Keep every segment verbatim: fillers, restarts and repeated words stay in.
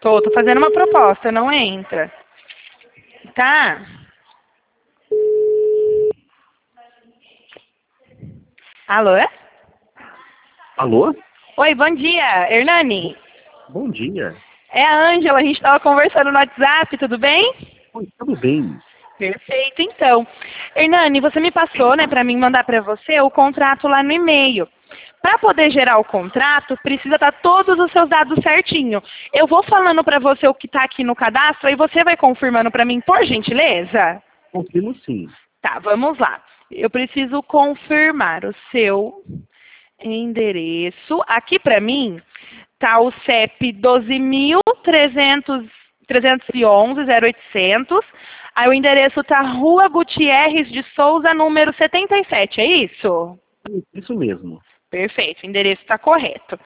Tô, tô fazendo uma proposta, não entra. Tá? Alô? Alô? Oi, bom dia, Hernani. Bom dia. É a Ângela, a gente estava conversando no WhatsApp, tudo bem? Oi, tudo bem? Perfeito, então. Hernani, você me passou, né, para mim mandar para você o contrato lá no e-mail. Para poder gerar o contrato, precisa estar todos os seus dados certinho. Eu vou falando para você o que está aqui no cadastro, aí você vai confirmando para mim, por gentileza? Confirmo sim. Tá, vamos lá. Eu preciso confirmar o seu endereço. Aqui para mim tá o C E P doze mil trezentos e onze zero oitocentos. Aí o endereço tá Rua Gutierrez de Souza, número setenta e sete, é isso? Isso mesmo. Perfeito, o endereço está correto.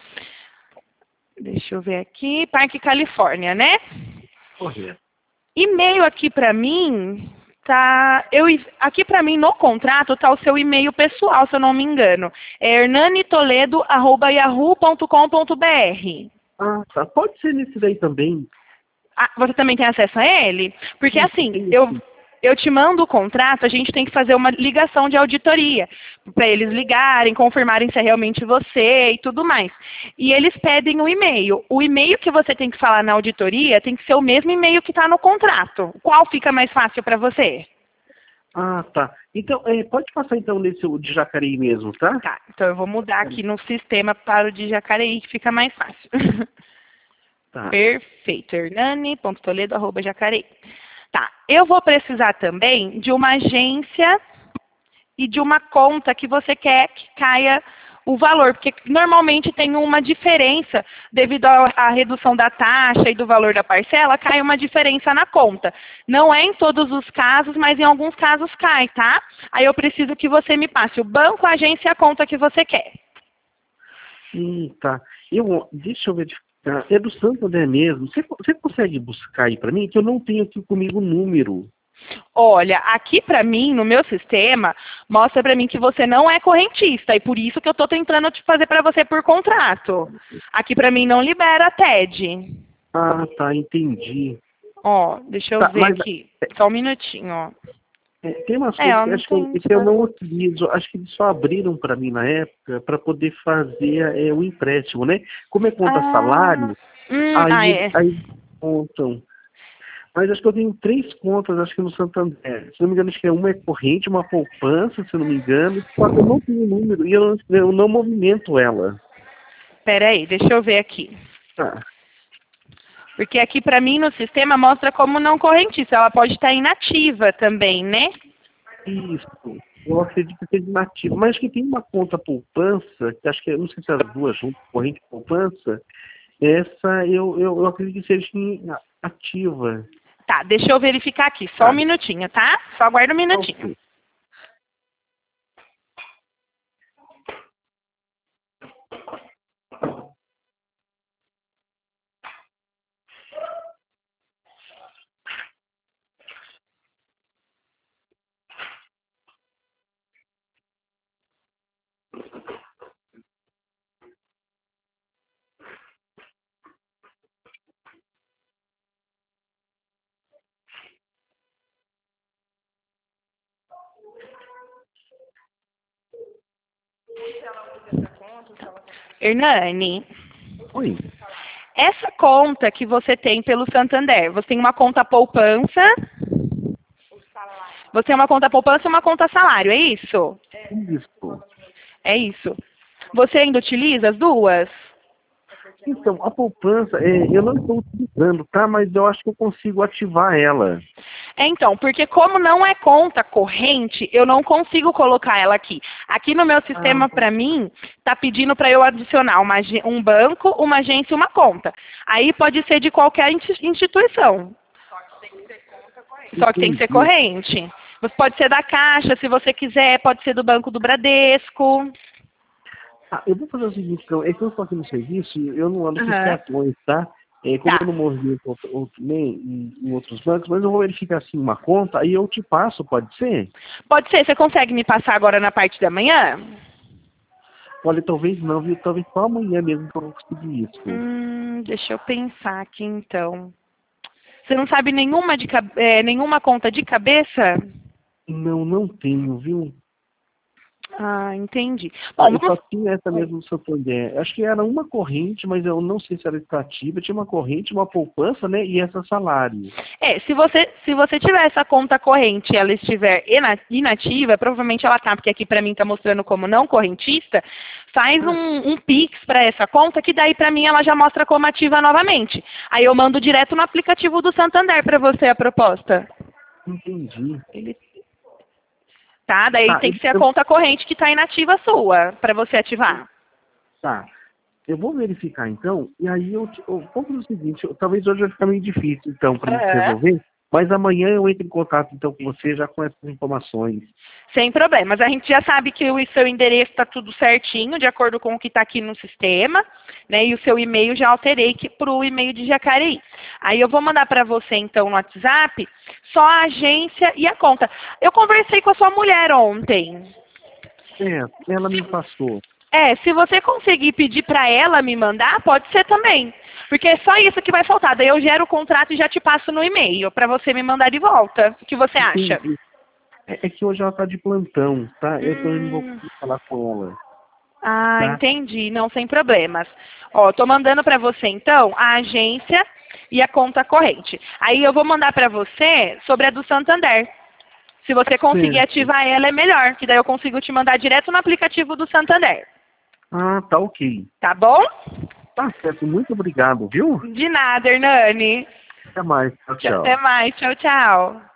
Deixa eu ver aqui. Parque Califórnia, né? Correto. E-mail aqui para mim tá, eu aqui para mim no contrato tá o seu e-mail pessoal, se eu não me engano. É hernanitoledo arroba yahoo ponto com ponto br. Ah, tá. Pode ser nesse daí também. Ah, você também tem acesso a ele? Porque Sim, assim, sim, eu sim. eu te mando o contrato, a gente tem que fazer uma ligação de auditoria, para eles ligarem, confirmarem se é realmente você e tudo mais. E eles pedem o e-mail. O e-mail que você tem que falar na auditoria tem que ser o mesmo e-mail que está no contrato. Qual fica mais fácil para você? Ah, tá. Então, é, pode passar então nesse o de Jacareí mesmo, tá? Tá, então eu vou mudar aqui no sistema para o de Jacareí, que fica mais fácil. Tá. Perfeito, hernani ponto toledo arroba jacareí. Tá, eu vou precisar também de uma agência e de uma conta que você quer que caia o valor, porque normalmente tem uma diferença, devido à à redução da taxa e do valor da parcela, cai uma diferença na conta. Não é em todos os casos, mas em alguns casos cai, tá? Aí eu preciso que você me passe o banco, a agência e a conta que você quer. Hum, tá. Eu, deixa eu verificar. É do Santander mesmo. Você, você consegue buscar aí para mim? Que eu não tenho aqui comigo o número. Olha, aqui para mim, no meu sistema, mostra para mim que você não é correntista e por isso que eu estou tentando te fazer para você por contrato. Aqui para mim não libera a T E D. Ah, tá. Entendi. Ó, deixa eu Tá, ver mas aqui. Só um minutinho, ó. é, tem umas É, coisas ó, que não acho que eu, tem. que eu não utilizo. Acho que eles só abriram para mim na época para poder fazer é, o empréstimo, né? Como é conta Ah, salário, hum, ah, aí, é. aí contam. Mas acho que eu tenho três contas, acho que no Santander. Se não me engano, acho que é uma é corrente, uma poupança, se não me engano. Só que eu não tenho número e eu, não- eu não movimento ela. Pera aí, deixa eu ver aqui. Tá. Porque aqui para mim no sistema mostra como não correntista. Ela pode estar inativa também, né? Isso. Eu acredito que seja nativo. Mas acho que tem uma conta poupança, que acho que, é- não sei se as duas juntas, corrente e poupança. Essa eu, eu, eu acredito que seja ativa. Tá, deixa eu verificar aqui. Só um Tá. minutinho, tá? Só aguarda um minutinho. Ok. Hernani, Oi. essa conta que você tem pelo Santander, você tem uma conta poupança, você tem uma conta poupança e uma conta salário, é isso? Isso. É isso. Você ainda utiliza as duas? Então, a poupança, é, eu não estou utilizando, tá? Mas eu acho que eu consigo ativar ela. É, então, porque como não é conta corrente, eu não consigo colocar ela aqui. Aqui no meu Ah, sistema, para mim, está pedindo para eu adicionar uma, ag- um banco, uma agência e uma conta. Aí pode ser de qualquer insti- instituição, só que tem que ser entendi. corrente. Você pode ser da Caixa, se você quiser, pode ser do Banco do Bradesco. Ah, eu vou fazer o seguinte, então, é que eu estou aqui no serviço, eu não ando com os Aham. cartões, tá? É, como eu Tá. não movimento outro, outro, nem em, em outros bancos, mas eu vou verificar assim uma conta, aí eu te passo, pode ser? Pode ser, você consegue me passar agora na parte da manhã? Olha, talvez não, viu? Talvez só amanhã mesmo que eu vou conseguir isso. Hum, deixa eu pensar aqui então. Você não sabe nenhuma, de, cabe- é, nenhuma conta de cabeça? Não, não tenho, viu? Ah, entendi. Ah, Bom, eu só vamos... tinha essa Oi. mesmo do Santander. Acho que era uma corrente, mas eu não sei se era extrativa. Tinha uma corrente, uma poupança, né? E essa salário. É, se você, se você tiver essa conta corrente e ela estiver ina- inativa, provavelmente ela tá, porque aqui para mim está mostrando como não correntista, faz Ah, um, um Pix para essa conta, que daí para mim ela já mostra como ativa novamente. Aí eu mando direto no aplicativo do Santander para você a proposta. entendi. Ele, tá? Daí Tá, tem eu, que ser a eu- conta corrente que está inativa sua, para você ativar. tá. Eu vou verificar então, e aí eu, te- eu vamos fazer o seguinte, eu- talvez hoje vai ficar meio difícil então para gente Aham. resolver, mas amanhã eu entro em contato então com você já com essas informações. Sem problemas. A gente já sabe que o seu endereço está tudo certinho, de acordo com o que está aqui no sistema, né? E o seu e-mail já alterei para o e-mail de Jacareí. Aí eu vou mandar para você, então, no WhatsApp, só a agência e a conta. Eu conversei com a sua mulher ontem. É, ela me passou. É, se você conseguir pedir para ela me mandar, pode ser também. Porque é só isso que vai faltar. Daí eu gero o contrato e já te passo no e-mail para você me mandar de volta. O que você acha? Entendi. É, é que hoje ela está de plantão, tá? Eu também não vou Hum. conseguir falar com ela, Ah, tá? entendi. Não, sem problemas. Ó, tô mandando para você então a agência e a conta corrente. Aí eu vou mandar para você sobre a do Santander. Se você conseguir Certo. ativar ela é melhor, que daí eu consigo te mandar direto no aplicativo do Santander. Ah, tá ok. Tá bom? Tá certo, muito obrigado, viu? De nada, Hernani. Até mais. Tchau, Até tchau. mais. Tchau, tchau.